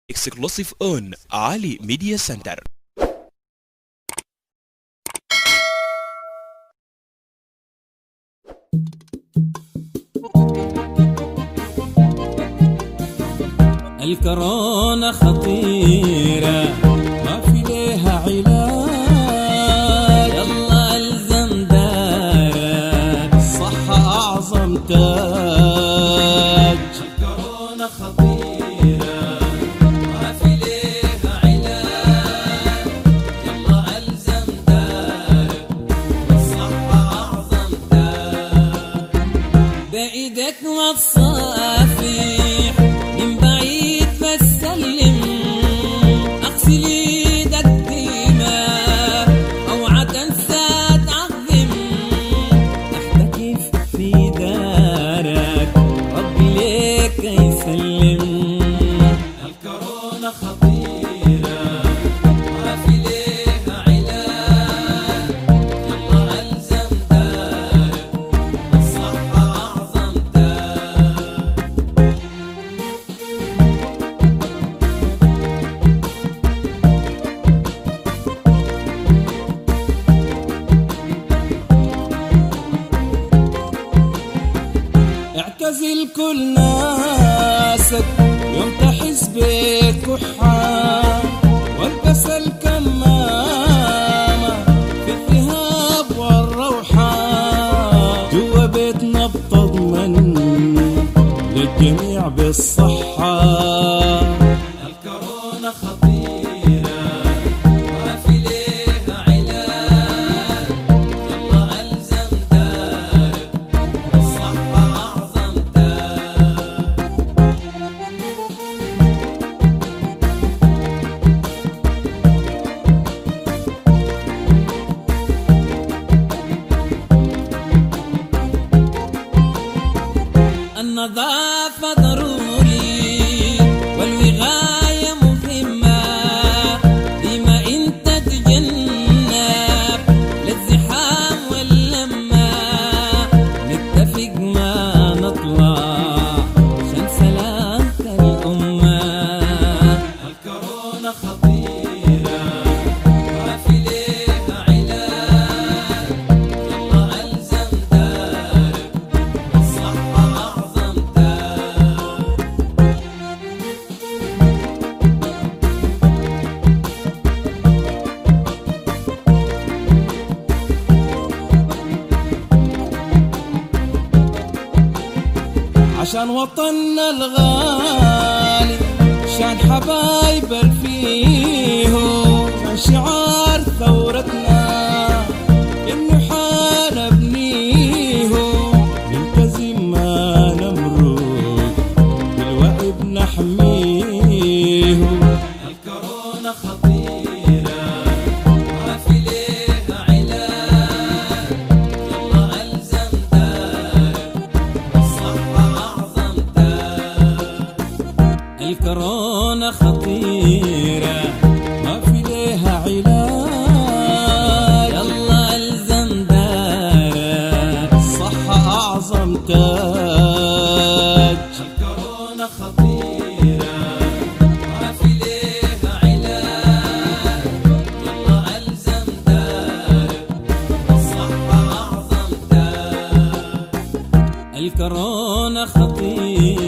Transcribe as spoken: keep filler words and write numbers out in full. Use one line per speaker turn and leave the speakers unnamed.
Exclusive on Ali Media Center.
الكورونا خطيرة ما في ليها علاج، يلا الزم دارك الصحة أعظم تاج. الكورونا خطيرة ما في ليها علاج، يلا الزم دارك الصحة أعظم تاج. بإيدك ما تصافح من بعيد بسلم، اغسل ايدك ديما اوعى تنسى تعظم، تحتكف في دارك ربي ليك يسلم. الكورونا خطيرة ما في ليها علاج، يلا الزم دارك الصحة اعظم تاج. اعتزل كل ناسك يوم تحس بكحة، والبس الكمامة في الذهاب والروحة، جوا بيتنا بتضمن للجميع بالصحة. الكورونا خطيرة ما في ليها علاج، يلا الزم دارك الصحة أعظم تاج. النظافة ضروري والوقاية مهمة، ديما انت تجنب للزحام واللمة، نتفق ما نطلع عشان سلامة الأمة. الكورونا خطيرة ما في ليها علاج، يلا الزم دارك الصحة أعظم تاج. عشان وطننا الغالي، عشان حبايب الفيهو، عشان شعار ثورتنا إنه حارب نيهو، نلتزم ما نمرق بالوعي بنحميهو. الكورونا خطيرة ما في ليها علاج، يلا الزم دارك الصحة أعظم تاج. الكورونا خطيرة ما في ليها علاج، يلا الزم دارك الصحة أعظم تاج. الكورونا خطيرة ما في ليها علاج، يلا الزم دارك الصحة أعظم تاج. الكورونا خطيرة